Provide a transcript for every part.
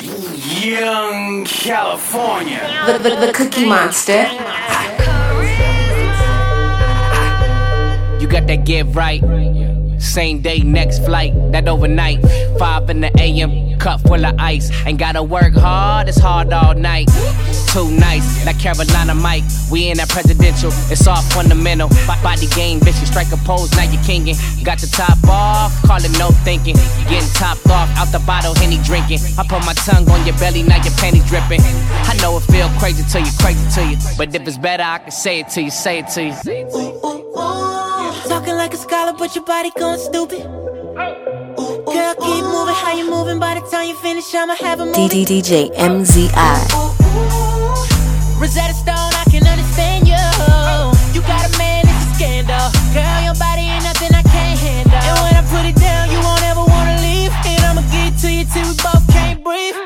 Young California. The Cookie Monster. You got that get right. Same day, next flight, that overnight. 5 in the AM, cup full of ice. Ain't gotta work hard, it's hard all night. Too nice, like Carolina Mike. We in that presidential, it's all fundamental. Body game, bitch, you strike a pose, now you kingin'. Got the top off, call it no thinking. Getting topped off, out the bottle, Henny drinking. I put my tongue on your belly, now your panties dripping. I know it feel crazy to you, but if it's better, I can say it to you, say it to you. Ooh, ooh, ooh. Talking like a scholar, but your body going stupid. Ooh, girl, keep moving, how you moving? By the time you finish, I'ma have a movie. DJ MZI. Rosetta Stone, I can understand you. You got a man, it's a scandal. Girl, your body ain't nothing I can't handle. And when I put it down, you won't ever wanna leave. And I'ma get it to you till we both can't breathe.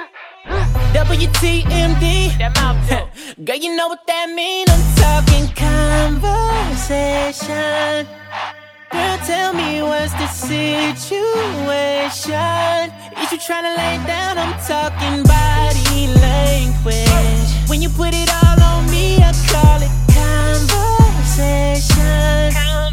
WTMD. Girl, you know what that mean. I'm talking conversation. Girl, tell me what's the situation. Is you tryna lay down? I'm talking body language. When you put it all on me, I call it conversation.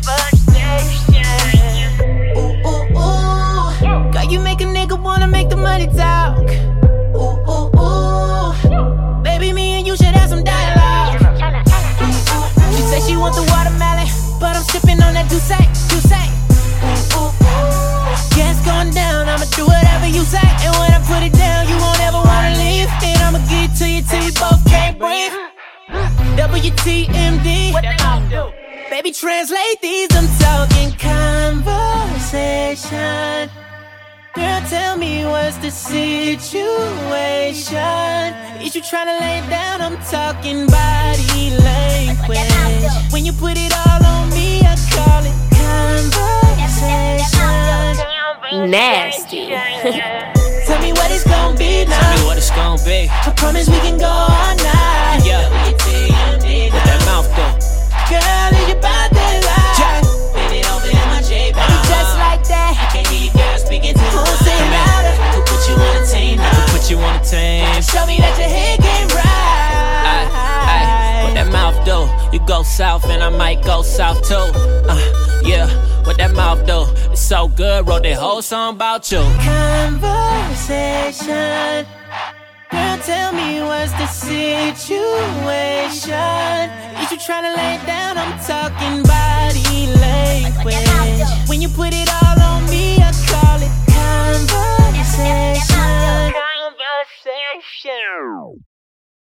Ooh, ooh, ooh. Girl, you make a nigga wanna make the money talk. Ooh, ooh, ooh. Baby, me and you should have some dialogue. She said she want the watermelon, but I'm sipping on that Douce. Ooh, ooh, ooh. Yeah, it's going down, I'ma do whatever you say. And when I put it down, you won't ever wanna leave. And I'ma get it to you till you both can't breathe. WTMD. What they gon' do? Baby, translate these, I'm talking conversation. Girl, tell me what's the situation. Is you tryna lay down? I'm talking body language. When you put it all on me, I call it conversation. Nasty. Tell me what it's gon' be now. Tell me what it's gon' be. I promise we can go all night. Yeah. With that mouth though. Girl, is you about that life? Bend it over in my J-Bone. Just like that. I can't hear you, girl, speaking to the say louder. Who put you on a team now? Who put you on a team? Show me that your head can right. What that mouth do? You go south and I might go south too. Yeah, what that mouth do? It's so good, wrote that whole song about you. Conversation. Girl, tell me what's the situation. Is you tryna lay down? I'm talking body language. When you put it all on me, I call it conversation.